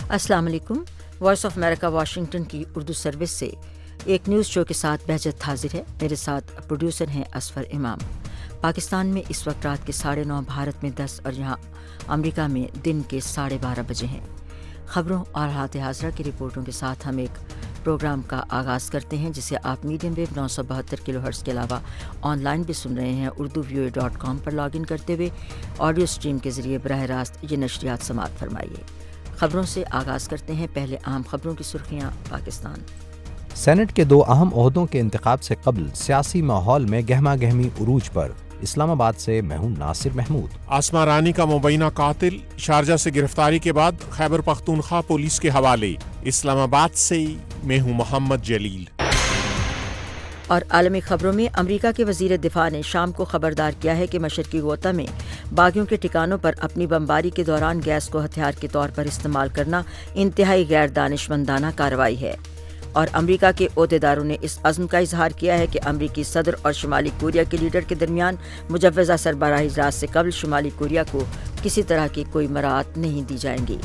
السلام علیکم۔ Voice of America Washington کی اردو سروس سے ایک نیوز شو کے ساتھ بہجت حاضر ہے۔ میرے ساتھ پروڈیوسر ہیں اسفر امام۔ پاکستان میں اس وقت رات کے 9:30، بھارت میں 10 اور یہاں امریکہ میں دن کے 12:30 بجے ہیں۔ خبروں اور حالات حاضرہ کی رپورٹوں کے ساتھ ہم ایک پروگرام کا آغاز کرتے ہیں جسے آپ میڈیم ویو 972 کلو ہرٹز کے علاوہ آن لائن بھی سن رہے ہیں۔ urduvoa.com پر لاگ ان کرتے ہوئے آڈیو سٹریم کے ذریعے براہ راست یہ نشریات سماعت فرمائیے۔ خبروں سے آغاز کرتے ہیں۔ پہلے اہم خبروں کی سرخیاں۔ پاکستان سینٹ کے 2 اہم عہدوں کے انتخاب سے قبل سیاسی ماحول میں گہما گہمی عروج پر۔ اسلام آباد سے میں ہوں ناصر محمود۔ آسما رانی کا مبینہ قاتل شارجہ سے گرفتاری کے بعد خیبر پختونخوا پولیس کے حوالے۔ اسلام آباد سے میں ہوں محمد جلیل۔ اور عالمی خبروں میں امریکہ کے وزیر دفاع نے شام کو خبردار کیا ہے کہ مشرقی غوطہ میں باغیوں کے ٹھکانوں پر اپنی بمباری کے دوران گیس کو ہتھیار کے طور پر استعمال کرنا انتہائی غیر دانشمندانہ کارروائی ہے۔ اور امریکہ کے عہدیداروں نے اس عزم کا اظہار کیا ہے کہ امریکی صدر اور شمالی کوریا کے لیڈر کے درمیان مجوزہ سربراہی اجلاس سے قبل شمالی کوریا کو کسی طرح کی کوئی مراعات نہیں دی جائیں گی۔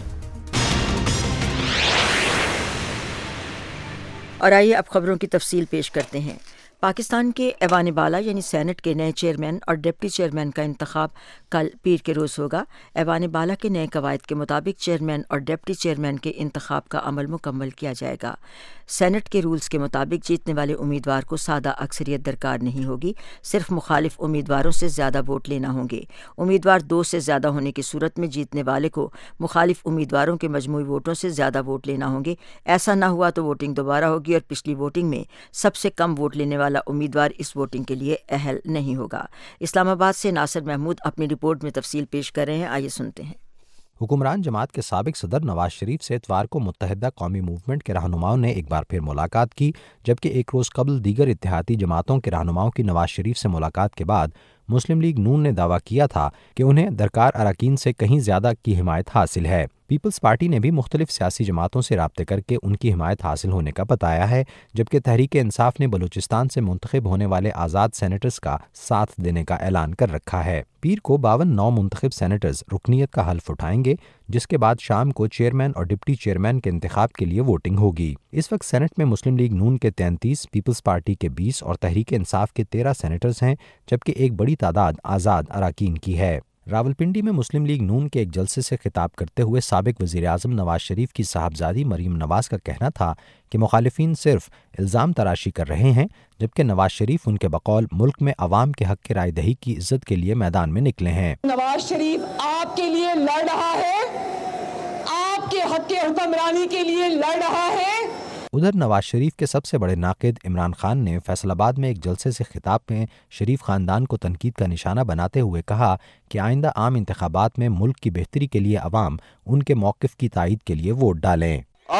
اور آئیے اب خبروں کی تفصیل پیش کرتے ہیں۔ پاکستان کے ایوان بالا یعنی سینٹ کے نئے چیئرمین اور ڈپٹی چیئرمین کا انتخاب کل پیر کے روز ہوگا۔ ایوان بالا کے نئے قواعد کے مطابق چیئرمین اور ڈپٹی چیئرمین کے انتخاب کا عمل مکمل کیا جائے گا۔ سینٹ کے رولز کے مطابق جیتنے والے امیدوار کو سادہ اکثریت درکار نہیں ہوگی، صرف مخالف امیدواروں سے زیادہ ووٹ لینا ہوں گے۔ امیدوار 2 سے زیادہ ہونے کی صورت میں جیتنے والے کو مخالف امیدواروں کے مجموعی ووٹوں سے زیادہ ووٹ لینا ہوں گے۔ ایسا نہ ہوا تو ووٹنگ دوبارہ ہوگی اور پچھلی ووٹنگ میں سب سے کم ووٹ لینے والا امیدوار اس ووٹنگ کے لیے اہل نہیں ہوگا۔ اسلام آباد سے ناصر محمود اپنی رپورٹ میں تفصیل پیش کر رہے ہیں، آئیے سنتے ہیں۔ حکمران جماعت کے سابق صدر نواز شریف سے اتوار کو متحدہ قومی موومنٹ کے رہنماؤں نے ایک بار پھر ملاقات کی، جبکہ ایک روز قبل دیگر اتحادی جماعتوں کے رہنماؤں کی نواز شریف سے ملاقات کے بعد مسلم لیگ نون نے دعویٰ کیا تھا کہ انہیں درکار اراکین سے کہیں زیادہ کی حمایت حاصل ہے۔ پیپلز پارٹی نے بھی مختلف سیاسی جماعتوں سے رابطے کر کے ان کی حمایت حاصل ہونے کا بتایا ہے، جبکہ تحریک انصاف نے بلوچستان سے منتخب ہونے والے آزاد سینیٹرز کا ساتھ دینے کا اعلان کر رکھا ہے۔ پیر کو 52 نو منتخب سینیٹرز رکنیت کا حلف اٹھائیں گے، جس کے بعد شام کو چیئرمین اور ڈپٹی چیئرمین کے انتخاب کے لیے ووٹنگ ہوگی۔ اس وقت سینٹ میں مسلم لیگ نون کے 33، پیپلز پارٹی کے 20 اور تحریک انصاف کے 13 سینیٹرز ہیں، جبکہ ایک بڑی تعداد آزاد اراکین کی ہے۔ راولپنڈی میں مسلم لیگ نون کے ایک جلسے سے خطاب کرتے ہوئے سابق وزیر اعظم نواز شریف کی صاحبزادی مریم نواز کا کہنا تھا کہ مخالفین صرف الزام تراشی کر رہے ہیں، جبکہ نواز شریف ان کے بقول ملک میں عوام کے حق کی رائے دہی کی عزت کے لیے میدان میں نکلے ہیں۔ نواز شریف آپ کے لیے لڑ رہا ہے، آپ کے حق حکمرانی کے لیے لڑ رہا ہے۔ ادھر نواز شریف کے سب سے بڑے ناقد عمران خان نے فیصل آباد میں ایک جلسے سے خطاب میں شریف خاندان کو تنقید کا نشانہ بناتے ہوئے کہا کہ آئندہ عام انتخابات میں ملک کی بہتری کے لیے عوام ان کے موقف کی تائید کے لیے ووٹ ڈالیں۔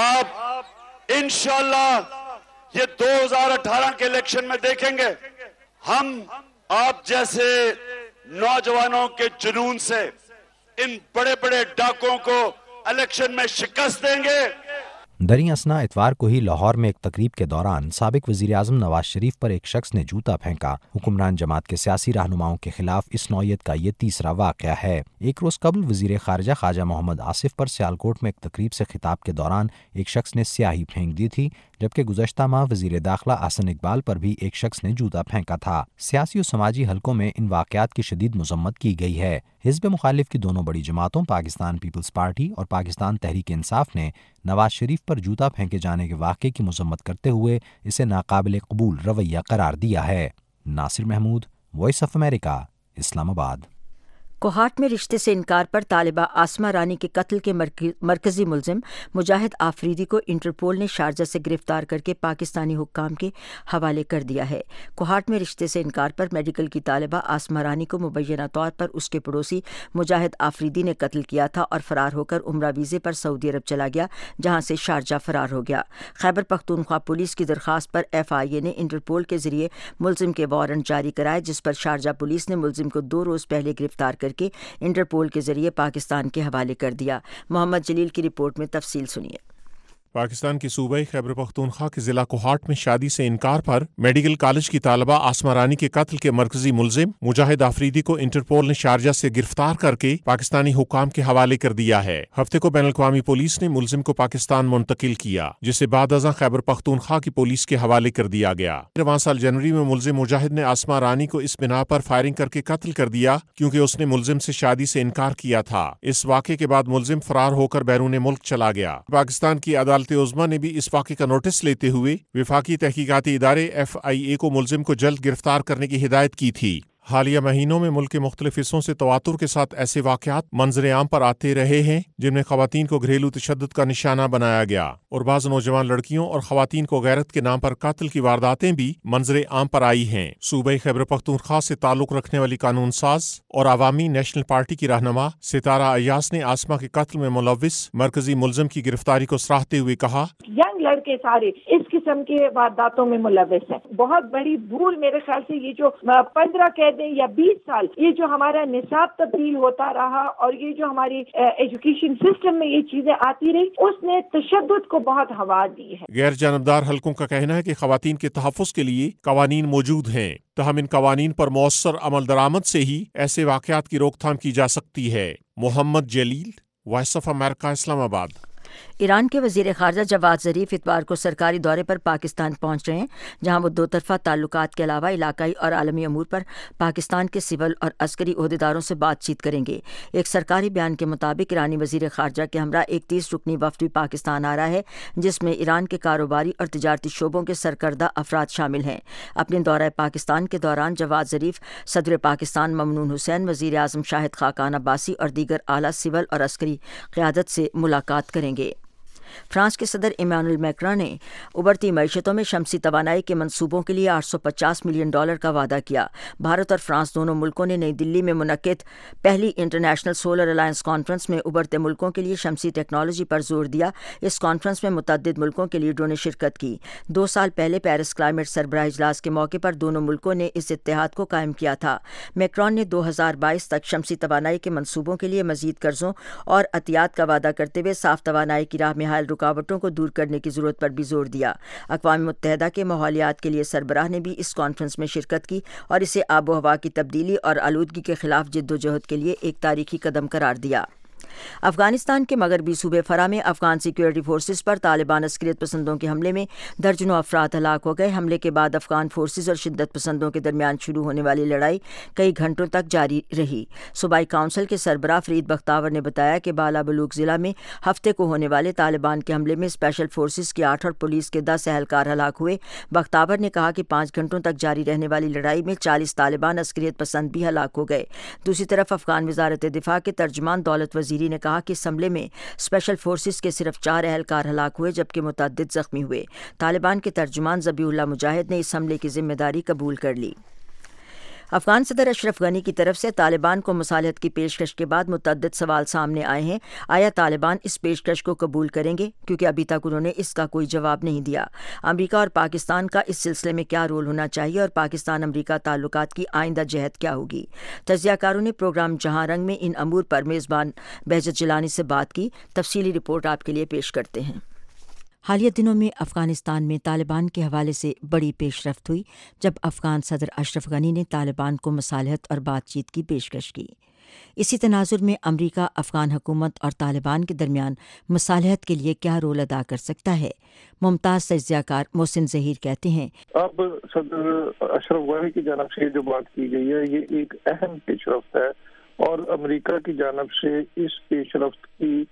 آپ انشاءاللہ یہ 2018 کے الیکشن میں دیکھیں گے، ہم آپ جیسے نوجوانوں کے جنون سے ان بڑے بڑے ڈاکوں کو الیکشن میں شکست دیں گے۔ دریں اثنا اتوار کو ہی لاہور میں ایک تقریب کے دوران سابق وزیر اعظم نواز شریف پر ایک شخص نے جوتا پھینکا۔ حکمران جماعت کے سیاسی رہنماؤں کے خلاف اس نوعیت کا یہ تیسرا واقعہ ہے۔ ایک روز قبل وزیر خارجہ خواجہ محمد آصف پر سیالکوٹ میں ایک تقریب سے خطاب کے دوران ایک شخص نے سیاہی پھینک دی تھی، جبکہ گزشتہ ماہ وزیر داخلہ احسن اقبال پر بھی ایک شخص نے جوتا پھینکا تھا۔ سیاسی و سماجی حلقوں میں ان واقعات کی شدید مذمت کی گئی ہے۔ حزب مخالف کی دونوں بڑی جماعتوں پاکستان پیپلز پارٹی اور پاکستان تحریک انصاف نے نواز شریف پر جوتا پھینکے جانے کے واقعے کی مذمت کرتے ہوئے اسے ناقابل قبول رویہ قرار دیا ہے۔ Nasir Mahmood, voice of America, Islamabad. Kohat میں رشتے سے انکار پر طالبہ آسما رانی کے قتل کے مرکزی ملزم مجاہد آفریدی کو انٹرپول نے شارجہ سے گرفتار کر کے پاکستانی حکام کے حوالے کر دیا ہے۔ کوہاٹ میں رشتے سے انکار پر میڈیکل کی طالبہ آسما رانی کو مبینہ طور پر اس کے پڑوسی مجاہد آفریدی نے قتل کیا تھا اور فرار ہو کر عمرہ ویزے پر سعودی عرب چلا گیا، جہاں سے شارجہ فرار ہو گیا۔ خیبر پختونخوا پولیس کی درخواست پر FIA نے انٹرپول کے ذریعے ملزم کے وارنٹ جاری کرائے، جس پر شارجہ پولیس نے ملزم کو 2 روز پہلے گرفتار کر کے انٹرپول کے ذریعے پاکستان کے حوالے کر دیا۔ محمد جلیل کی رپورٹ میں تفصیل سنیے۔ پاکستان کے صوبے خیبر پختونخوا کے ضلع کوہاٹ میں شادی سے انکار پر میڈیکل کالج کی طالبہ آسما رانی کے قتل کے مرکزی ملزم مجاہد آفریدی کو انٹرپول نے شارجہ سے گرفتار کر کے پاکستانی حکام کے حوالے کر دیا ہے۔ ہفتے کو بین الاقوامی پولیس نے ملزم کو پاکستان منتقل کیا، جسے بعد ازاں خیبر پختونخوا کی پولیس کے حوالے کر دیا گیا۔ رواں سال جنوری میں ملزم مجاہد نے آسما رانی کو اس بنا پر فائرنگ کر کے قتل کر دیا کیونکہ اس نے ملزم سے شادی سے انکار کیا تھا۔ اس واقعے کے بعد ملزم فرار ہو کر بیرون ملک چلا گیا۔ پاکستان کی عدالت عظمیٰ نے بھی اس واقعے کا نوٹس لیتے ہوئے وفاقی تحقیقاتی ادارے FIA کو ملزم کو جلد گرفتار کرنے کی ہدایت کی تھی۔ حالیہ مہینوں میں ملک کے مختلف حصوں سے تواتر کے ساتھ ایسے واقعات منظر عام پر آتے رہے ہیں جن میں خواتین کو گھریلو تشدد کا نشانہ بنایا گیا اور بعض نوجوان لڑکیوں اور خواتین کو غیرت کے نام پر قتل کی وارداتیں بھی منظر عام پر آئی ہیں۔ صوبہ خیبر پختونخوا سے تعلق رکھنے والی قانون ساز اور عوامی نیشنل پارٹی کی رہنما ستارہ ایاز نے آسما کے قتل میں ملوث مرکزی ملزم کی گرفتاری کو سراہتے ہوئے کہا، ینگ لڑکے سارے اس قسم کے وارداتوں میں ملوث ہیں۔ بہت بڑی بھول میرے خیال سے یہ جو 15 قیدیں یا 20 سال یہ جو ہمارا نصاب تبدیل ہوتا رہا اور یہ جو ہماری ایجوکیشن سسٹم میں یہ چیزیں آتی رہی، اس نے تشدد کو بہت ہوا دی ہے۔ غیر جانبدار حلقوں کا کہنا ہے کہ خواتین کے تحفظ کے لیے قوانین موجود ہیں، تاہم ان قوانین پر مؤثر عمل درآمد سے ہی ایسے واقعات کی روک تھام کی جا سکتی ہے۔ محمد جلیل، وائس آف امریکہ، اسلام آباد۔ ایران کے وزیر خارجہ جواد ظریف اتوار کو سرکاری دورے پر پاکستان پہنچ رہے ہیں، جہاں وہ دو طرفہ تعلقات کے علاوہ علاقائی اور عالمی امور پر پاکستان کے سول اور عسکری عہدیداروں سے بات چیت کریں گے۔ ایک سرکاری بیان کے مطابق ایرانی وزیر خارجہ کے ہمراہ ایک 30 رکنی وفد بھی پاکستان آ رہا ہے، جس میں ایران کے کاروباری اور تجارتی شعبوں کے سرکردہ افراد شامل ہیں۔ اپنے دورہ پاکستان کے دوران جواد ظریف صدر پاکستان ممنون حسین، وزیر اعظم شاہد خاقان عباسی اور دیگر اعلیٰ سول اور عسکری قیادت سے ملاقات کریں گے۔ فرانس کے صدر ایمانوئل میکران نے ابھرتی معیشتوں میں شمسی توانائی کے منصوبوں کے لیے $850 ملین کا وعدہ کیا۔ بھارت اور فرانس دونوں ملکوں نے نئی دلی میں منعقد پہلی انٹرنیشنل سولر الائنس کانفرنس میں ابھرتے ملکوں کے لیے شمسی ٹیکنالوجی پر زور دیا۔ اس کانفرنس میں متعدد ملکوں کے لیڈروں نے شرکت کی۔ 2 سال پہلے پیرس کلائمیٹ سربراہ اجلاس کے موقع پر دونوں ملکوں نے اس اتحاد کو قائم کیا تھا۔ میکران نے 2022 تک شمسی توانائی کے منصوبوں کے لیے مزید قرضوں اور عطیات کا وعدہ کرتے ہوئے صاف توانائی کی راہ میں حائل رکاوٹوں کو دور کرنے کی ضرورت پر بھی زور دیا۔ اقوام متحدہ کے ماحولیات کے لیے سربراہ نے بھی اس کانفرنس میں شرکت کی اور اسے آب و ہوا کی تبدیلی اور آلودگی کے خلاف جدوجہد کے لیے ایک تاریخی قدم قرار دیا۔ افغانستان کے مغربی صوبے فرا میں افغان سیکورٹی فورسز پر طالبان عسکریت پسندوں کے حملے میں درجنوں افراد ہلاک ہو گئے۔ حملے کے بعد افغان فورسز اور شدت پسندوں کے درمیان شروع ہونے والی لڑائی کئی گھنٹوں تک جاری رہی۔ صوبائی کونسل کے سربراہ فرید بختاور نے بتایا کہ بالا بلوچ ضلع میں ہفتے کو ہونے والے طالبان کے حملے میں اسپیشل فورسز کے 8 اور پولیس کے 10 اہلکار ہلاک ہوئے۔ بختاور نے کہا کہ 5 گھنٹوں تک جاری رہنے والی لڑائی میں 40 طالبان عسکریت پسند بھی ہلاک ہو گئے۔ دوسری طرف افغان وزارت دفاع کے ترجمان دولت وزیری نے کہا کہ اس حملے میں اسپیشل فورسز کے صرف 4 اہلکار ہلاک ہوئے جبکہ متعدد زخمی ہوئے۔ طالبان کے ترجمان ذبیح اللہ مجاہد نے اس حملے کی ذمہ داری قبول کر لی۔ افغان صدر اشرف غنی کی طرف سے طالبان کو مصالحت کی پیشکش کے بعد متعدد سوال سامنے آئے ہیں۔ آیا طالبان اس پیشکش کو قبول کریں گے؟ کیونکہ ابھی تک انہوں نے اس کا کوئی جواب نہیں دیا۔ امریکہ اور پاکستان کا اس سلسلے میں کیا رول ہونا چاہیے اور پاکستان امریکہ تعلقات کی آئندہ جہت کیا ہوگی؟ تجزیہ کاروں نے پروگرام جہاں رنگ میں ان امور پر میزبان بہجت جیلانی سے بات کی۔ تفصیلی رپورٹ آپ کے لیے پیش کرتے ہیں۔ حالیہ دنوں میں افغانستان میں طالبان کے حوالے سے بڑی پیش رفت ہوئی جب افغان صدر اشرف غنی نے طالبان کو مصالحت اور بات چیت کی پیشکش کی۔ اسی تناظر میں امریکہ افغان حکومت اور طالبان کے درمیان مصالحت کے لیے کیا رول ادا کر سکتا ہے؟ ممتاز تجزیہ کار محسن ظہیر کہتے ہیں، اب صدر اشرف غنی کی جانب سے جو بات کی گئی ہے یہ ایک اہم پیش رفت ہے اور امریکہ کی جانب سے اس پیش رفت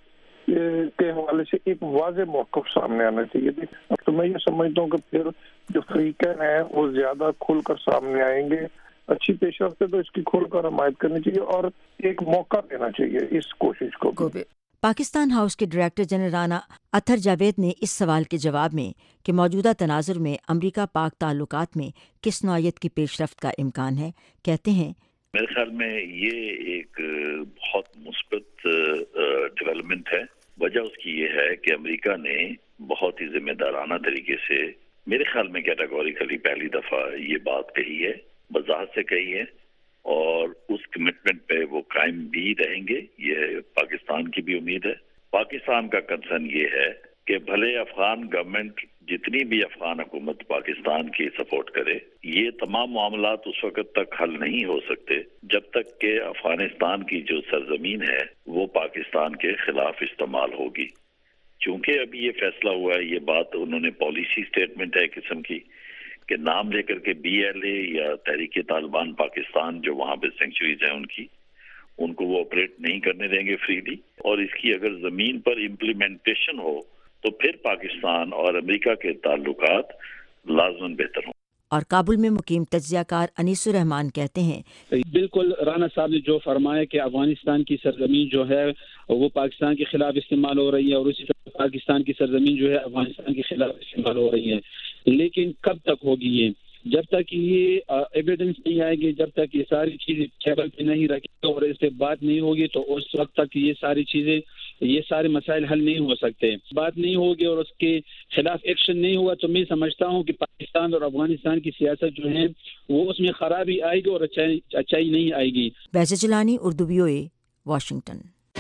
کے حوالے سے ایک واضح موقف سامنے آنا چاہیے۔ اب تو میں یہ سمجھتا ہوں کہ پھر جو فریقین ہیں وہ زیادہ کھل کر سامنے آئیں گے۔ اچھی پیش رفت ہے تو اس کی کھل کر حمایت کرنی چاہیے اور ایک موقع دینا چاہیے اس کوشش کو۔ پاکستان ہاؤس کے ڈائریکٹر جنرل رانا اطہر جاوید نے اس سوال کے جواب میں کہ موجودہ تناظر میں امریکہ پاک تعلقات میں کس نوعیت کی پیش رفت کا امکان ہے، کہتے ہیں، میرے خیال میں یہ ایک بہت مثبت ڈیولپمنٹ ہے۔ وجہ اس کی یہ ہے کہ امریکہ نے بہت ہی ذمہ دارانہ طریقے سے، میرے خیال میں کیٹاگوریکلی پہلی دفعہ یہ بات کہی ہے، وضاحت سے کہی ہے اور اس کمٹمنٹ پہ وہ قائم بھی رہیں گے، یہ پاکستان کی بھی امید ہے۔ پاکستان کا کنسرن یہ ہے کہ بھلے افغان گورنمنٹ جتنی بھی افغان حکومت پاکستان کی سپورٹ کرے، یہ تمام معاملات اس وقت تک حل نہیں ہو سکتے جب تک کہ افغانستان کی جو سرزمین ہے وہ پاکستان کے خلاف استعمال ہوگی. چونکہ ابھی یہ فیصلہ ہوا ہے، یہ بات انہوں نے پالیسی سٹیٹمنٹ ہے قسم کی کہ نام لے کر کے BLA یا تحریک طالبان پاکستان جو وہاں پہ سینکچوریز ہیں ان کو وہ آپریٹ نہیں کرنے دیں گے فریلی، اور اس کی اگر زمین پر امپلیمنٹیشن ہو تو پھر پاکستان اور امریکہ کے تعلقات لازماً بہتر ہوں. اور کابل میں مقیم تجزیہ کار انیس الرحمان کہتے ہیں بالکل رانا صاحب نے جو فرمایا کہ افغانستان کی سرزمین جو ہے وہ پاکستان کے خلاف استعمال ہو رہی ہے، اور اسی طرح پاکستان کی سرزمین جو ہے افغانستان کے خلاف استعمال ہو رہی ہے. لیکن کب تک ہوگی یہ؟ جب تک یہ ایویڈنس نہیں آئے گی، جب تک یہ ساری چیزیں ٹیبل پہ نہیں رکھیں گے اور اس سے بات نہیں ہوگی، تو اس وقت تک یہ ساری چیزیں، یہ سارے مسائل حل نہیں ہو سکتے. بات نہیں ہوگی اور اس کے خلاف ایکشن نہیں ہوا تو میں سمجھتا ہوں کہ پاکستان اور افغانستان کی سیاست جو ہے وہ اس میں خرابی آئے گی اور اچھائی نہیں آئے گی. بحث جیلانی، اردو VOA، واشنگٹن.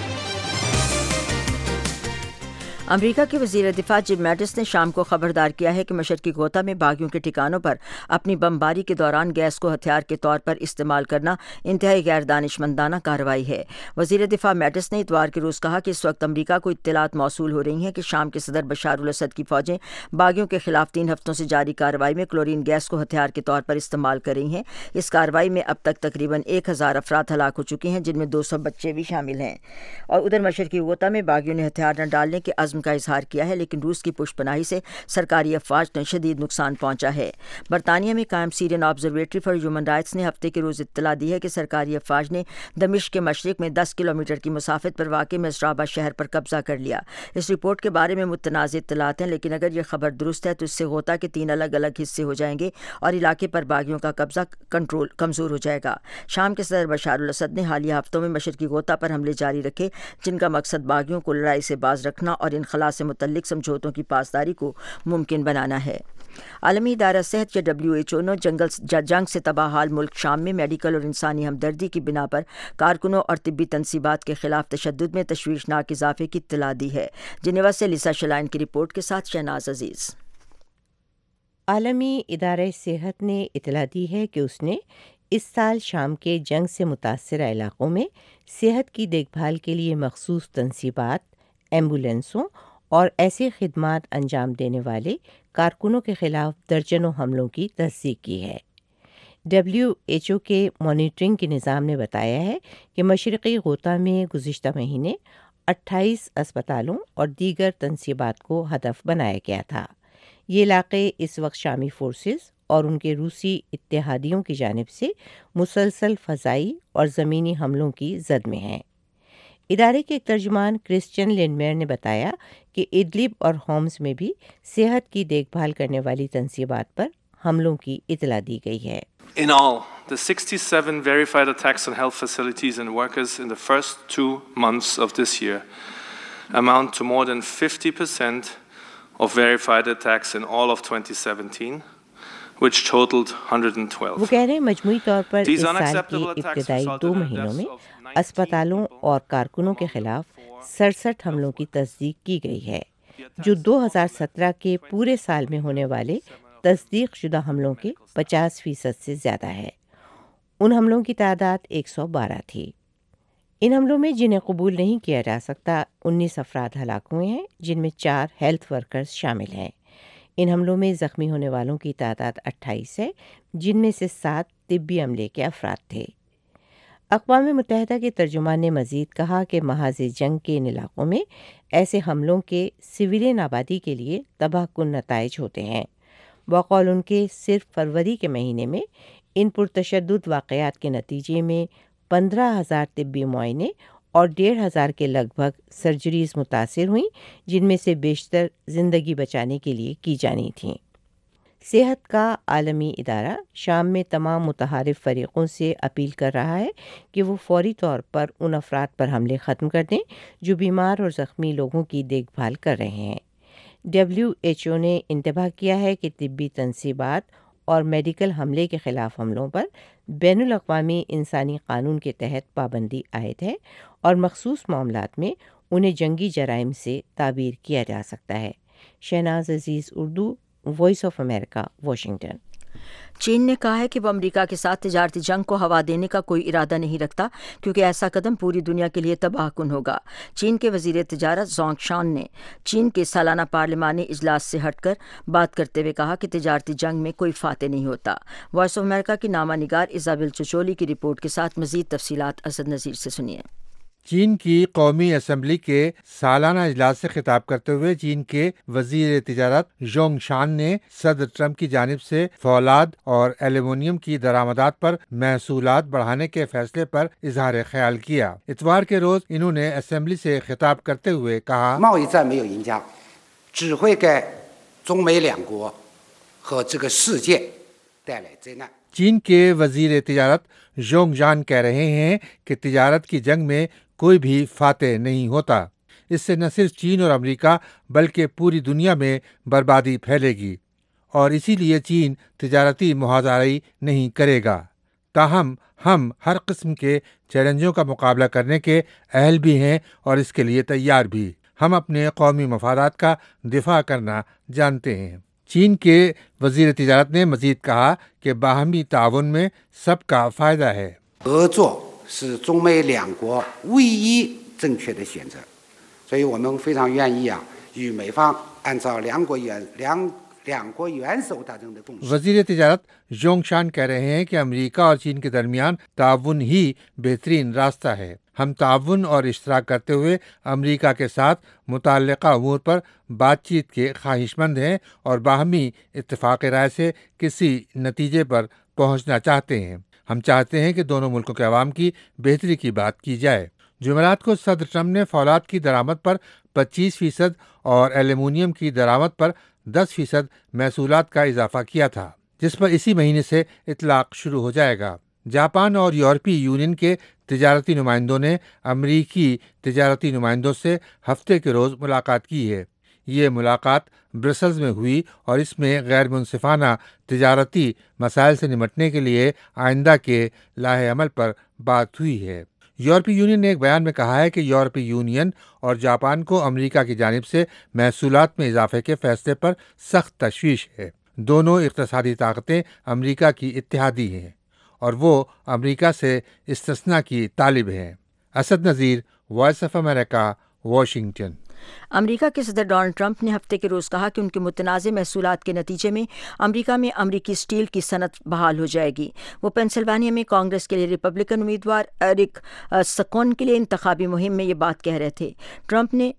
امریکہ کے وزیر دفاع جم میٹس نے شام کو خبردار کیا ہے کہ مشرقی غوطہ میں باغیوں کے ٹھکانوں پر اپنی بمباری کے دوران گیس کو ہتھیار کے طور پر استعمال کرنا انتہائی غیر دانشمندانہ کارروائی ہے. وزیر دفاع میٹس نے اتوار کے روز کہا کہ اس وقت امریکہ کو اطلاعات موصول ہو رہی ہیں کہ شام کے صدر بشار الاسد کی فوجیں باغیوں کے خلاف 3 ہفتوں سے جاری کارروائی میں کلورین گیس کو ہتھیار کے طور پر استعمال کر رہی ہیں. اس کارروائی میں اب تک تقریباً 1000 افراد ہلاک ہو چکے ہیں، جن میں 200 بچے بھی شامل ہیں. اور ادھر مشرقی غوطہ میں باغیوں نے ہتھیار نہ ڈالنے کے عزم کا اظہار کیا ہے، لیکن روس کی پشت پناہی سے سرکاری افواج نے شدید نقصان پہنچا ہے. برطانیہ میں قائم Syrian observatory for human rights نے ہفتے کے روز اطلاع دی ہے کہ سرکاری افواج نے دمشق کے مشرق میں 10 کلومیٹر کی مسافت پر واقع مزرابہ شہر پر قبضہ کر لیا. اس رپورٹ کے بارے میں متنازع اطلاعات ہیں، لیکن اگر یہ خبر درست ہے تو اس سے غوطہ کے 3 الگ الگ حصے ہو جائیں گے اور علاقے پر باغیوں کا قبضہ کنٹرول کمزور ہو جائے گا. شام کے صدر بشار الاسد نے حالیہ ہفتوں میں مشرقی غوطہ پر حملے جاری رکھے، جن کا مقصد باغیوں کو لڑائی سے باز رکھنا اور انخلاء سے متعلق سمجھوتوں کی پاسداری کو ممکن بنانا ہے. عالمی ادارہ صحت یا WHO نے جنگ سے تباہ حال ملک شام میں میڈیکل اور انسانی ہمدردی کی بنا پر کارکنوں اور طبی تنصیبات کے خلاف تشدد میں تشویشناک اضافے کی اطلاع دی ہے. جنیوا سے لیسا شلائن کی رپورٹ کے ساتھ شہناز عزیز. عالمی ادارہ صحت نے اطلاع دی ہے کہ اس نے اس سال شام کے جنگ سے متاثرہ علاقوں میں صحت کی دیکھ بھال کے لیے مخصوص تنصیبات، ایمبولینسوں اور ایسے خدمات انجام دینے والے کارکنوں کے خلاف درجنوں حملوں کی تصدیق کی ہے. WHO کے مانیٹرنگ کے نظام نے بتایا ہے کہ مشرقی غوطہ میں گزشتہ مہینے 28 اسپتالوں اور دیگر تنصیبات کو ہدف بنایا گیا تھا. یہ علاقے اس وقت شامی فورسز اور ان کے روسی اتحادیوں کی جانب سے مسلسل فضائی اور زمینی حملوں کی زد میں ہیں. ادارے کے ایک ترجمان کرسچن لینڈمیر نے بتایا کہ ادلب اور ہومز میں بھی صحت کی دیکھ بھال کرنے والی تنصیبات پر حملوں کی اطلاع دی گئی ہے. In all, the 67 verified attacks on health facilities and workers in the first 2 months of this year amount to more than 50% of verified attacks in all of 2017, which totaled 112. وہ کہہ رہے ہیں مجموعی طور پر اس سال کی ابتدائی 2 مہینوں میں اسپتالوں اور کارکنوں کے خلاف 67 حملوں کی تصدیق کی گئی ہے، جو 2017 کے پورے سال میں ہونے والے تصدیق شدہ حملوں کے 50% سے زیادہ ہے. ان حملوں کی تعداد 112 تھی. ان حملوں میں جنہیں قبول نہیں کیا جا سکتا 19 افراد ہلاک ہوئے ہیں، جن میں 4 ہیلتھ ورکرز شامل ہیں. ان حملوں میں زخمی ہونے والوں کی تعداد 28 ہے، جن میں سے 7 طبی عملے کے افراد تھے. اقوام متحدہ کے ترجمان نے مزید کہا کہ محاذ جنگ کے ان علاقوں میں ایسے حملوں کے سویلین آبادی کے لیے تباہ کن نتائج ہوتے ہیں. بقول ان کے صرف فروری کے مہینے میں ان پرتشدد واقعات کے نتیجے میں 15,000 طبی معائنے اور 1,500 کے لگ بھگ سرجریز متاثر ہوئیں، جن میں سے بیشتر زندگی بچانے کے لیے کی جانی تھیں. صحت کا عالمی ادارہ شام میں تمام متحارب فریقوں سے اپیل کر رہا ہے کہ وہ فوری طور پر ان افراد پر حملے ختم کر دیں جو بیمار اور زخمی لوگوں کی دیکھ بھال کر رہے ہیں. WHO نے انتباہ کیا ہے کہ طبی تنصیبات اور میڈیکل حملے کے خلاف حملوں پر بین الاقوامی انسانی قانون کے تحت پابندی عائد ہے اور مخصوص معاملات میں انہیں جنگی جرائم سے تعبیر کیا جا سکتا ہے۔ Shahnaz Aziz, Urdu, voice of America, Washington. چین نے کہا ہے کہ وہ امریکہ کے ساتھ تجارتی جنگ کو ہوا دینے کا کوئی ارادہ نہیں رکھتا، کیونکہ ایسا قدم پوری دنیا کے لیے تباہ کن ہوگا۔ چین کے وزیر تجارت زونگ شان نے چین کے سالانہ پارلیمانی اجلاس سے ہٹ کر بات کرتے ہوئے کہا کہ تجارتی جنگ میں کوئی فاتح نہیں ہوتا۔ وائس آف امریکہ کی نامہ نگار ایزابل چچولی کی رپورٹ کے ساتھ مزید تفصیلات اسد نذیر سے سنیے۔ چین کی قومی اسمبلی کے سالانہ اجلاس سے خطاب کرتے ہوئے چین کے وزیر تجارت زونگ شان نے صدر ٹرمپ کی جانب سے فولاد اور ایلومینیم کی درآمدات پر محصولات بڑھانے کے فیصلے پر اظہار خیال کیا۔ اتوار کے روز انہوں نے اسمبلی سے خطاب کرتے ہوئے کہا، چین کے وزیر تجارت زونگ شان کہہ رہے ہیں کہ تجارت کی جنگ میں کوئی بھی فاتح نہیں ہوتا۔ اس سے نہ صرف چین اور امریکہ بلکہ پوری دنیا میں بربادی پھیلے گی، اور اسی لیے چین تجارتی معاہدہ نہیں کرے گا۔ تاہم ہم ہر قسم کے چیلنجوں کا مقابلہ کرنے کے اہل بھی ہیں اور اس کے لیے تیار بھی۔ ہم اپنے قومی مفادات کا دفاع کرنا جانتے ہیں۔ چین کے وزیر تجارت نے مزید کہا کہ باہمی تعاون میں سب کا فائدہ ہے۔ وزیر تجارت زونگ شان کہہ رہے ہیں کہ امریکہ اور چین کے درمیان تعاون ہی بہترین راستہ ہے۔ ہم تعاون اور اشتراک کرتے ہوئے امریکہ کے ساتھ متعلقہ امور پر بات چیت کے خواہش مند ہیں اور باہمی اتفاق رائے سے کسی نتیجے پر پہنچنا چاہتے ہیں۔ ہم چاہتے ہیں کہ دونوں ملکوں کے عوام کی بہتری کی بات کی جائے۔ جمعرات کو صدر ٹرمپ نے فولاد کی درآمد پر 25% اور ایلومینیم کی درآمد پر 10% محصولات کا اضافہ کیا تھا، جس پر اسی مہینے سے اطلاق شروع ہو جائے گا۔ جاپان اور یورپی یونین کے تجارتی نمائندوں نے امریکی تجارتی نمائندوں سے ہفتے کے روز ملاقات کی ہے۔ یہ ملاقات برسلز میں ہوئی اور اس میں غیر منصفانہ تجارتی مسائل سے نمٹنے کے لیے آئندہ کے لائحہ عمل پر بات ہوئی ہے۔ یورپی یونین نے ایک بیان میں کہا ہے کہ یورپی یونین اور جاپان کو امریکہ کی جانب سے محصولات میں اضافے کے فیصلے پر سخت تشویش ہے۔ دونوں اقتصادی طاقتیں امریکہ کی اتحادی ہیں اور وہ امریکہ سے استثناء کی طالب ہیں۔ Asad Nazir, voice of America, Washington. امریکہ کے صدر ڈونلڈ ٹرمپ نے ہفتے کے روز کہا کہ ان کے متنازع محصولات کے نتیجے میں امریکہ میں امریکی اسٹیل کی صنعت بحال ہو جائے گی۔ وہ پینسلوانیا میں کانگریس کے لیے ریپبلکن امیدوار ایرک سکون کے لیے انتخابی مہم میں یہ بات کہہ رہے تھے۔ ٹرمپ نے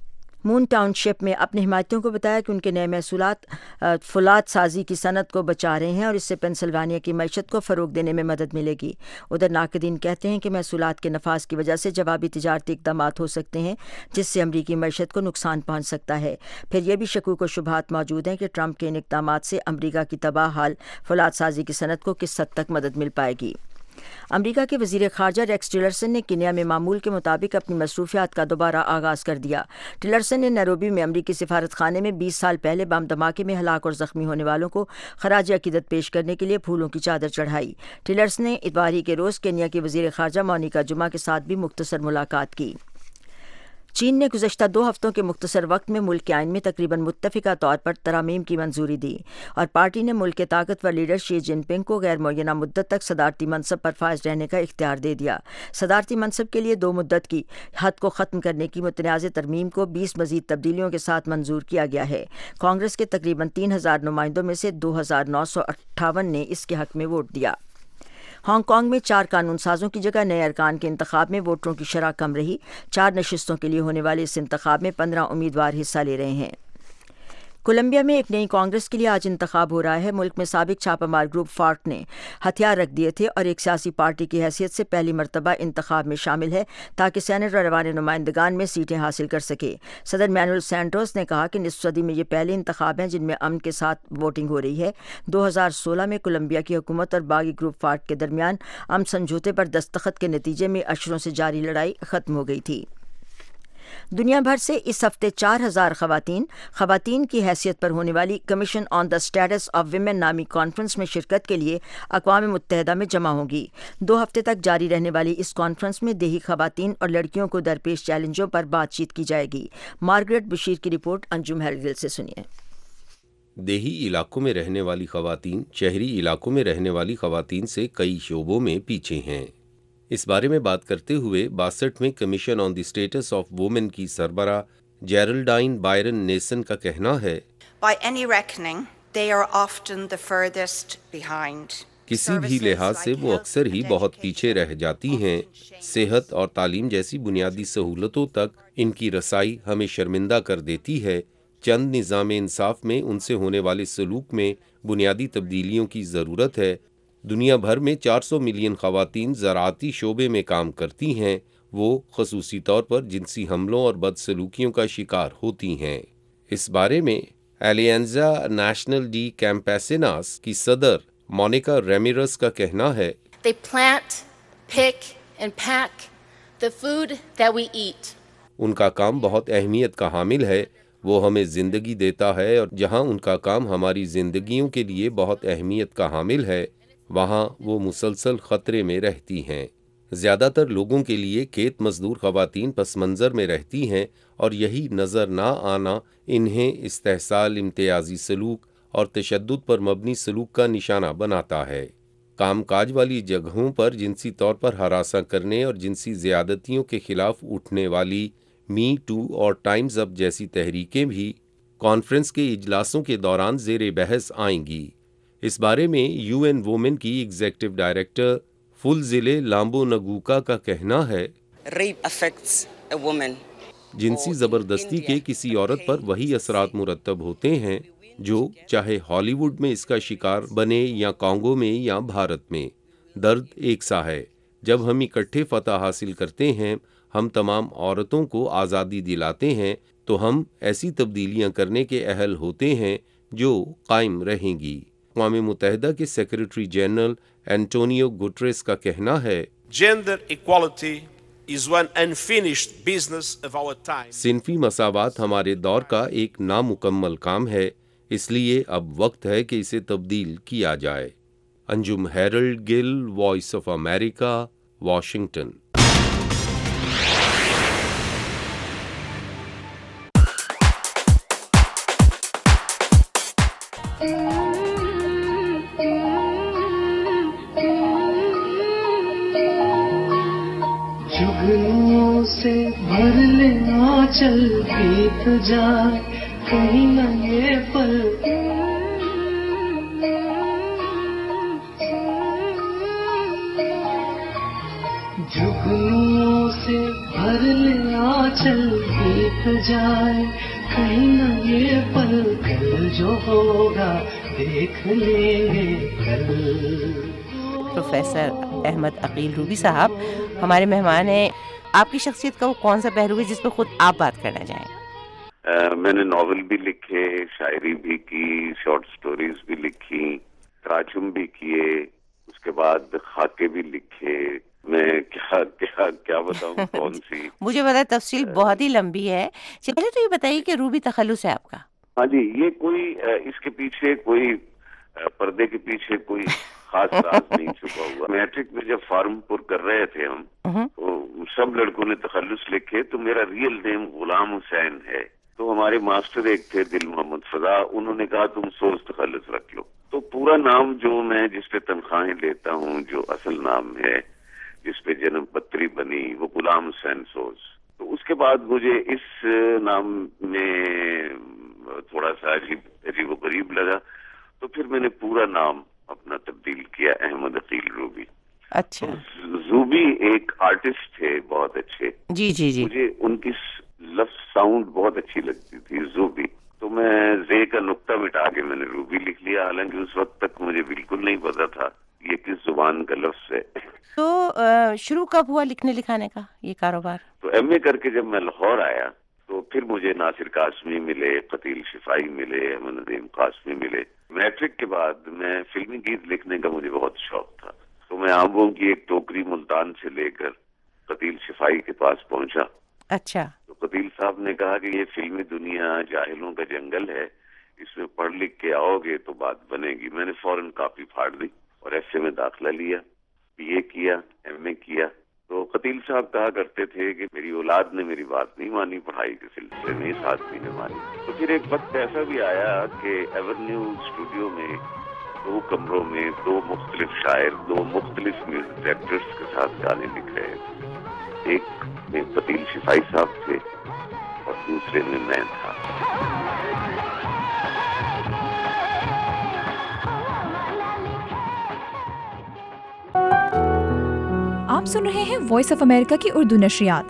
مون ٹاؤن شپ میں اپنے حمایتیوں کو بتایا کہ ان کے نئے محصولات فولاد سازی کی صنعت کو بچا رہے ہیں اور اس سے پینسلوانیا کی معیشت کو فروغ دینے میں مدد ملے گی۔ ادھر ناقدین کہتے ہیں کہ محصولات کے نفاذ کی وجہ سے جوابی تجارتی اقدامات ہو سکتے ہیں جس سے امریکی معیشت کو نقصان پہنچ سکتا ہے۔ پھر یہ بھی شکوک و شبہات موجود ہیں کہ ٹرمپ کے ان اقدامات سے امریکہ کی تباہ حال فولاد سازی کی صنعت کو کس حد تک مدد مل پائے گی۔ امریکہ کے وزیر خارجہ ریکس ٹیلرسن نے کینیا میں معمول کے مطابق اپنی مصروفیات کا دوبارہ آغاز کر دیا۔ ٹیلرسن نے نیروبی میں امریکی سفارت خانے میں 20 سال پہلے بم دھماکے میں ہلاک اور زخمی ہونے والوں کو خراج عقیدت پیش کرنے کے لیے پھولوں کی چادر چڑھائی۔ ٹیلرسن نے اتوار ہی کے روز کینیا کی وزیر خارجہ مونیکا جمعہ کے ساتھ بھی مختصر ملاقات کی۔ چین نے گزشتہ 2 ہفتوں کے مختصر وقت میں ملک کے آئین میں تقریباً متفقہ طور پر ترامیم کی منظوری دی اور پارٹی نے ملک کے طاقتور لیڈر شی جن پنگ کو غیر معینہ مدت تک صدارتی منصب پر فائز رہنے کا اختیار دے دیا۔ صدارتی منصب کے لیے 2 مدت کی حد کو ختم کرنے کی متنازع ترمیم کو 20 مزید تبدیلیوں کے ساتھ منظور کیا گیا ہے۔ کانگریس کے تقریباً 3000 نمائندوں میں سے 2958 نے اس کے حق میں ووٹ دیا۔ ہانگ کانگ میں 4 قانون سازوں کی جگہ نئے ارکان کے انتخاب میں ووٹروں کی شرح کم رہی۔ 4 نشستوں کے لیے ہونے والے اس انتخاب میں 15 امیدوار حصہ لے رہے ہیں۔ کولمبیا میں ایک نئی کانگریس کے لیے آج انتخاب ہو رہا ہے۔ ملک میں سابق چھاپہ مار گروپ فارک نے ہتھیار رکھ دیے تھے اور ایک سیاسی پارٹی کی حیثیت سے پہلی مرتبہ انتخاب میں شامل ہے تاکہ سینٹ اور ایوان نمائندگان میں سیٹیں حاصل کر سکے۔ صدر مینوئل سینٹوس نے کہا کہ نصف صدی میں یہ پہلے انتخاب ہیں جن میں امن کے ساتھ ووٹنگ ہو رہی ہے۔ 2016 میں کولمبیا کی حکومت اور باغی گروپ فارک کے درمیان امن سمجھوتے پر دستخط کے نتیجے میں اشروں سے جاری لڑائی ختم ہو گئی تھی۔ دنیا بھر سے اس ہفتے 4000 خواتین کی حیثیت پر ہونے والی commission on the status of women نامی کانفرنس میں شرکت کے لیے اقوام متحدہ میں جمع ہوگی۔ 2 ہفتے تک جاری رہنے والی اس کانفرنس میں دیہی خواتین اور لڑکیوں کو درپیش چیلنجوں پر بات چیت کی جائے گی۔ مارگریٹ بشیر کی رپورٹ انجم ہیرگل سے سنیے۔ دیہی علاقوں میں رہنے والی خواتین شہری علاقوں میں رہنے والی خواتین سے کئی شعبوں میں پیچھے ہیں۔ اس بارے میں بات کرتے ہوئے 62 میں commission on the status of women کی سربراہ جیرلڈائن بائرن نیسن کا کہنا ہے، By any reckoning, they are often the furthest behind. کسی بھی لحاظ سے وہ اکثر ہی بہت پیچھے رہ جاتی ہیں۔ صحت اور تعلیم جیسی بنیادی سہولتوں تک ان کی رسائی ہمیں شرمندہ کر دیتی ہے۔ چند نظام انصاف میں ان سے ہونے والے سلوک میں بنیادی تبدیلیوں کی ضرورت ہے۔ دنیا بھر میں 400 ملین خواتین زراعتی شعبے میں کام کرتی ہیں۔ وہ خصوصی طور پر جنسی حملوں اور بدسلوکیوں کا شکار ہوتی ہیں۔ اس بارے میں ایلینزا نیشنل ڈی کیمپیسیناس کی صدر مونیکا ریمیرس کا کہنا ہے، They plant, pick and pack the food that we eat. ان کا کام بہت اہمیت کا حامل ہے۔ وہ ہمیں زندگی دیتا ہے، اور جہاں ان کا کام ہماری زندگیوں کے لیے بہت اہمیت کا حامل ہے، وہاں وہ مسلسل خطرے میں رہتی ہیں۔ زیادہ تر لوگوں کے لیے کھیت مزدور خواتین پس منظر میں رہتی ہیں، اور یہی نظر نہ آنا انہیں استحصال، امتیازی سلوک اور تشدد پر مبنی سلوک کا نشانہ بناتا ہے۔ کام کاج والی جگہوں پر جنسی طور پر ہراساں کرنے اور جنسی زیادتیوں کے خلاف اٹھنے والی می ٹو اور ٹائمز اپ جیسی تحریکیں بھی کانفرنس کے اجلاسوں کے دوران زیر بحث آئیں گی۔ اس بارے میں یو این وومن کی executive director Phumzile Mlambo Ngcuka کا کہنا ہے، Rape affects a woman. جنسی زبردستی کے کسی عورت پر وہی اثرات مرتب ہوتے ہیں جو چاہے ہالی ووڈ میں اس کا شکار بنے یا کانگو میں یا بھارت میں۔ درد ایک سا ہے۔ جب ہم اکٹھے فتح حاصل کرتے ہیں، ہم تمام عورتوں کو آزادی دلاتے ہیں، تو ہم ایسی تبدیلیاں کرنے کے اہل ہوتے ہیں جو قائم رہیں گی۔ اقوام متحدہ کے سیکریٹری جنرل اینٹونیو گٹریس کا کہنا ہے، Gender equality is one unfinished business of our time. صنفی مساوات ہمارے دور کا ایک نامکمل کام ہے، اس لیے اب وقت ہے کہ اسے تبدیل کیا جائے۔ Anjum Harold Gill, voice of America, Washington. جگنوں سے بھر لینا چل بیت جائے کہیں نہ یہ پل، جگنوں سے بھر لینا چل بیت جائے کہیں نہ یہ پل، کل جو ہوگا دیکھ لیں گے کل۔ پروفیسر احمد عقیل روبی صاحب ہمارے مہمان ہیں۔ آپ کی شخصیت کا وہ کون سا پہلو ہے جس پہ خود آپ بات کرنا چاہیں؟ میں نے ناول بھی لکھے، شاعری بھی کی، شارٹ سٹوریز بھی لکھی، تراجم بھی کیے، اس کے بعد خاکے بھی لکھے۔ میں کیا بتاؤں کون سی مجھے پتا تفصیل بہت ہی لمبی ہے۔ پہلے تو یہ بتائیے کہ روبی تخلص ہے آپ کا؟ ہاں جی، یہ کوئی اس کے پیچھے کوئی پردے کے پیچھے کوئی خاص راز نہیں چھپا ہوا۔ میٹرک میں جب فارم پر کر رہے تھے ہم، تو سب لڑکوں نے تخلص لکھے، تو میرا ریئل نیم غلام حسین ہے۔ تو ہمارے ماسٹر ایک تھے دل محمد فضا، انہوں نے کہا تم سوز تخلص رکھ لو۔ تو پورا نام جو میں جس پہ تنخواہیں لیتا ہوں، جو اصل نام ہے جس پہ جنم پتری بنی، وہ غلام حسین سوز۔ تو اس کے بعد مجھے اس نام میں تھوڑا سا عجیب و غریب لگا، تو پھر میں نے پورا نام اپنا تبدیل کیا، احمد عقیل روبی۔ اچھا۔ زوبی ایک آرٹسٹ تھے بہت اچھے، جی جی جی، مجھے ان کی لفظ ساؤنڈ بہت اچھی لگتی تھی، زوبی۔ تو میں زے کا نقطہ مٹا کے میں نے روبی لکھ لیا، حالانکہ اس وقت تک مجھے بالکل نہیں پتا تھا یہ کس زبان کا لفظ ہے۔ تو شروع کب ہوا لکھنے لکھانے کا یہ کاروبار؟ تو ایم اے کر کے جب میں لاہور آیا تو پھر مجھے ناصر قاسمی ملے، قتیل شفائی ملے، احمد ندیم قاسمی ملے۔ میٹرک کے بعد میں فلمی گیت لکھنے کا مجھے بہت شوق تھا، تو میں آمبوں کی ایک ٹوکری ملتان سے لے کر قتیل شفائی کے پاس پہنچا۔ اچھا۔ تو قتیل صاحب نے کہا کہ یہ فلمی دنیا جاہلوں کا جنگل ہے، اس میں پڑھ لکھ کے آؤ گے تو بات بنے گی۔ میں نے فوراً کاپی پھاڑ دی اور ایف اے میں داخلہ لیا، بی اے کیا، ایم اے کیا۔ تو قتیل صاحب کہا کرتے تھے کہ میری اولاد نے میری بات نہیں مانی پڑھائی کے سلسلے میں، اس آدمی نے مانی۔ تو پھر ایک وقت ایسا بھی آیا کہ ایورنیو اسٹوڈیو میں 2 کمروں میں 2 مختلف شاعر 2 مختلف میوزک ڈائریکٹرز کے ساتھ گانے لکھ رہے تھے۔ ایک میں قتیل شفائی صاحب تھے اور دوسرے میں تھا۔ آپ سن رہے ہیں وائس آف امریکہ کی اردو نشریات۔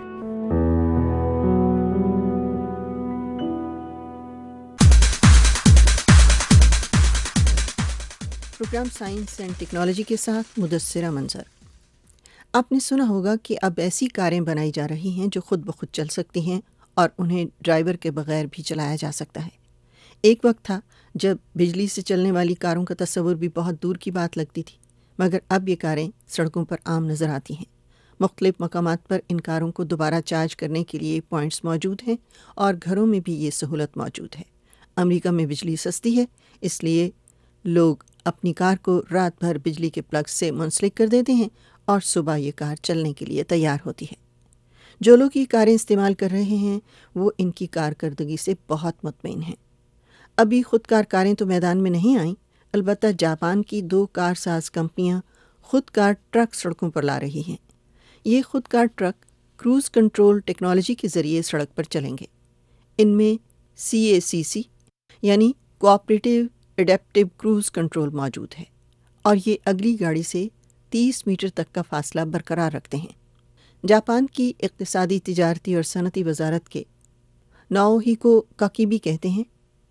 پروگرام سائنس اینڈ ٹیکنالوجی کے ساتھ مدثرہ منظر۔ آپ نے سنا ہوگا کہ اب ایسی کاریں بنائی جا رہی ہیں جو خود بخود چل سکتی ہیں اور انہیں ڈرائیور کے بغیر بھی چلایا جا سکتا ہے۔ ایک وقت تھا جب بجلی سے چلنے والی کاروں کا تصور بھی بہت دور کی بات لگتی تھی، مگر اب یہ کاریں سڑکوں پر عام نظر آتی ہیں۔ مختلف مقامات پر ان کاروں کو دوبارہ چارج کرنے کے لیے پوائنٹس موجود ہیں اور گھروں میں بھی یہ سہولت موجود ہے۔ امریکہ میں بجلی سستی ہے، اس لیے لوگ اپنی کار کو رات بھر بجلی کے پلگ سے منسلک کر دیتے ہیں اور صبح یہ کار چلنے کے لیے تیار ہوتی ہے۔ جو لوگ یہ کاریں استعمال کر رہے ہیں وہ ان کی کارکردگی سے بہت مطمئن ہیں۔ ابھی خود کار کاریں تو میدان میں نہیں آئیں، البتہ جاپان کی 2 کار ساز کمپنیاں خود کار ٹرک سڑکوں پر لا رہی ہیں۔ یہ خود کار ٹرک کروز کنٹرول ٹیکنالوجی کے ذریعے سڑک پر چلیں گے۔ ان میں CACC یعنی کوآپریٹیو ایڈیپٹیو کروز کنٹرول موجود ہے اور یہ اگلی گاڑی سے 30 میٹر تک کا فاصلہ برقرار رکھتے ہیں۔ جاپان کی اقتصادی، تجارتی اور صنعتی وزارت کے ناوہیکو کاکیبی کہتے ہیں،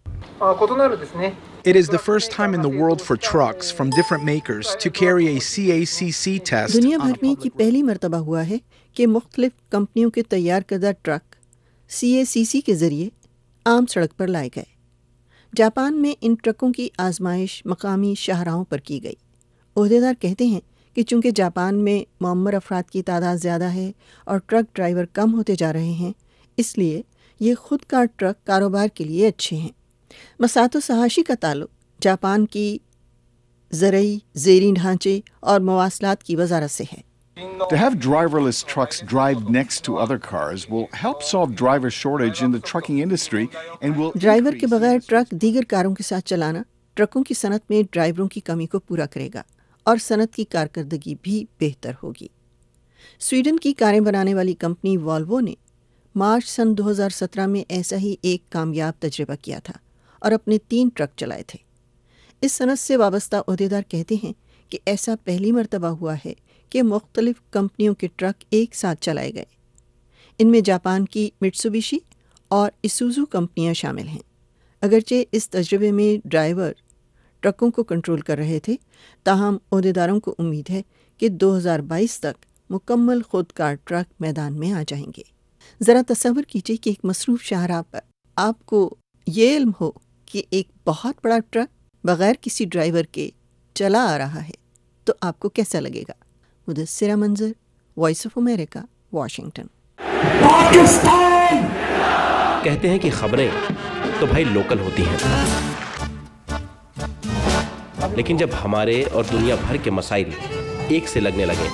It is the first time in the world for trucks from different makers to carry a CACC test. دنیا بھر میں یہ پہلی مرتبہ ہوا ہے کہ مختلف کمپنیوں کے تیار کردہ ٹرک CACC کے ذریعے عام سڑک پر لائے گئے۔ جاپان میں ان ٹرکوں کی آزمائش مقامی شاہراہوں پر کی گئی۔ عہدیدار کہتے ہیں کہ چونکہ جاپان میں معمر افراد کی تعداد زیادہ ہے اور ٹرک ڈرائیور کم ہوتے جا رہے ہیں، اس لیے یہ خود کار ٹرک کاروبار کے لیے اچھے ہیں۔ مساتو سہاشی کا تعلق جاپان کی زرعی، زیریں ڈھانچے اور مواصلات کی وزارت سے ہے۔ To have driverless trucks drive next to other cars will help solve driver shortage in the trucking industry and will driver کے بغیر ٹرک دیگر کاروں کے ساتھ چلانا ٹرکوں کی صنعت میں ڈرائیوروں کی کمی کو پورا کرے گا اور صنعت کی کارکردگی بھی بہتر ہوگی۔ سویڈن کی کاریں بنانے والی کمپنی والوو نے مارچ سن 2017 میں ایسا ہی ایک کامیاب تجربہ کیا تھا اور اپنے 3 ٹرک چلائے تھے۔ اس صنعت سے وابستہ عہدیدار کہتے ہیں کہ ایسا پہلی مرتبہ ہوا ہے کہ مختلف کمپنیوں کے ٹرک ایک ساتھ چلائے گئے۔ ان میں جاپان کی مٹسوبیشی اور ایسوزو کمپنیاں شامل ہیں۔ اگرچہ اس تجربے میں ڈرائیور ٹرکوں کو کنٹرول کر رہے تھے، تاہم عہدیداروں کو امید ہے کہ 2022 تک مکمل خود کار ٹرک میدان میں آ جائیں گے۔ ذرا تصور کیجئے کہ ایک مصروف شاہراہ پر آپ کو یہ علم ہو کہ ایک بہت بڑا ٹرک بغیر کسی ڈرائیور کے چلا آ رہا ہے تو آپ کو کیسا لگے گا؟ مدثرہ منظر، وائس آف امریکہ، واشنگٹن۔ کہتے ہیں کہ خبریں تو بھائی لوکل ہوتی ہیں، لیکن جب ہمارے اور دنیا بھر کے مسائل ایک سے لگنے لگے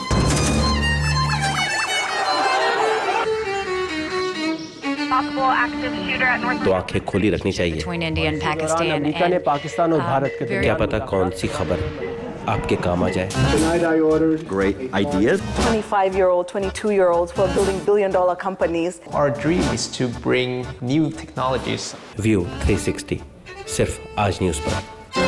تو آنکھیں کھلی رکھنی چاہیے۔ امریکہ نے پاکستان اور بھارت کے کیا پتا کون سی خبر آپ کے کام آ جائے۔ Great ideas. 25-year-old, 22-year-olds who are building billion-dollar companies. Our dream is to bring new technologies. View 360 صرف آج نیوز پر۔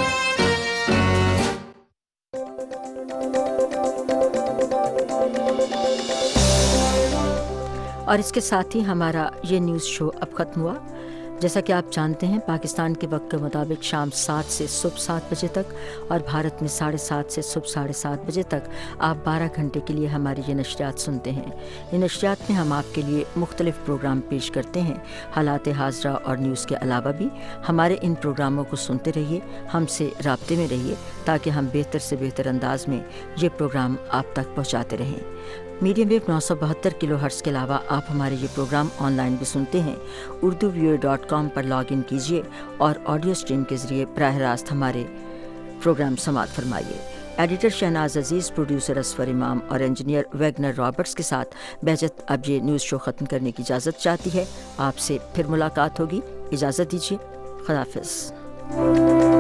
اور اس کے ساتھ ہی ہمارا یہ نیوز شو اب ختم ہوا۔ جیسا کہ آپ جانتے ہیں پاکستان کے وقت کے مطابق شام 7 سے صبح 7 بجے تک اور بھارت میں 7:30 سے صبح 7:30 بجے تک آپ 12 گھنٹے کے لیے ہماری یہ نشریات سنتے ہیں۔ یہ نشریات میں ہم آپ کے لیے مختلف پروگرام پیش کرتے ہیں، حالات حاضرہ اور نیوز کے علاوہ بھی۔ ہمارے ان پروگراموں کو سنتے رہیے، ہم سے رابطے میں رہیے تاکہ ہم بہتر سے بہتر انداز میں یہ پروگرام آپ تک پہنچاتے رہیں۔ मीडियम वेव 972 किलो हर्ट्ज़ के अलावा आप हमारे ये प्रोग्राम ऑनलाइन भी सुनते हैं। urduvoa.com पर लॉग इन कीजिए और ऑडियो स्ट्रीम के ज़रिए बराह रास्त हमारे प्रोग्राम समाअत फरमाइए। एडिटर शहनाज अजीज़, प्रोड्यूसर असफर इमाम और इंजीनियर वैगनर रॉबर्ट्स के साथ बेहजत अब ये न्यूज़ शो ख़त्म करने की इजाज़त चाहती है। आपसे फिर मुलाकात होगी, इजाज़त दीजिए, खुदा हाफ़िज़।